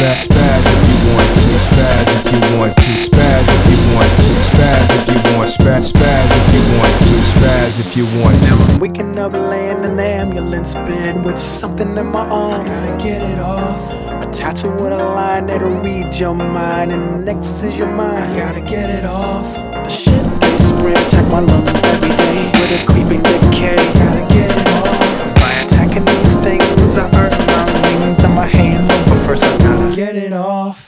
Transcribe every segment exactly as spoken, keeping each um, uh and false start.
spaz, spaz if you want to, spaz if you want to, spaz if you want to, spaz if you want, spaz, spaz if you want to, spaz if you want to. Now I'm waking up laying in the ambulance bed with something in my arm. I gotta get it off. A tattoo with a line that'll read your mind, and next is your mind. I gotta get it off. The shit they spray attack my lungs every day with a creeping decay. Gotta get it off. By attacking these things, I earn my wings and my halo, but first I gotta get it off.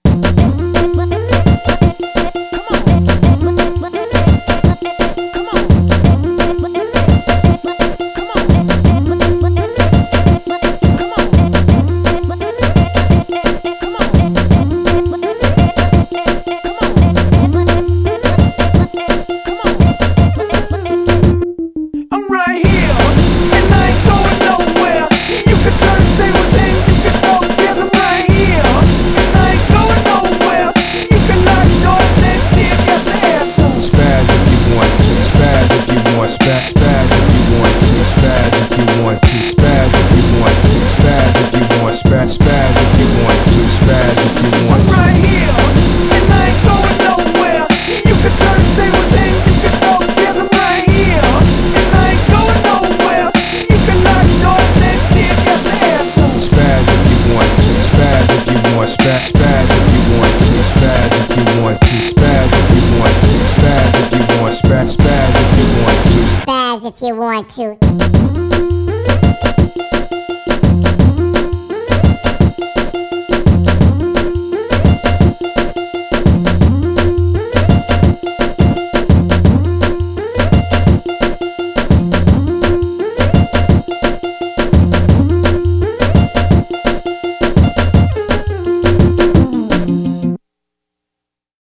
Spaz, spaz if you want to, spaz if you want to, spaz if you want to, spaz if you want, spaz, spaz if you want to, spaz if you want to. I'm right here, and I ain't going nowhere. You can turn the tables and you can throw chairs. I'm right here, and I ain't going nowhere. You can lock doors and tear gas the air. So spaz if you want to, spaz if you want, spaz, spaz if you want to, spaz if you want to, spaz if you want to, spaz if you want, spaz, spaz if you want to. Spaz if you want to.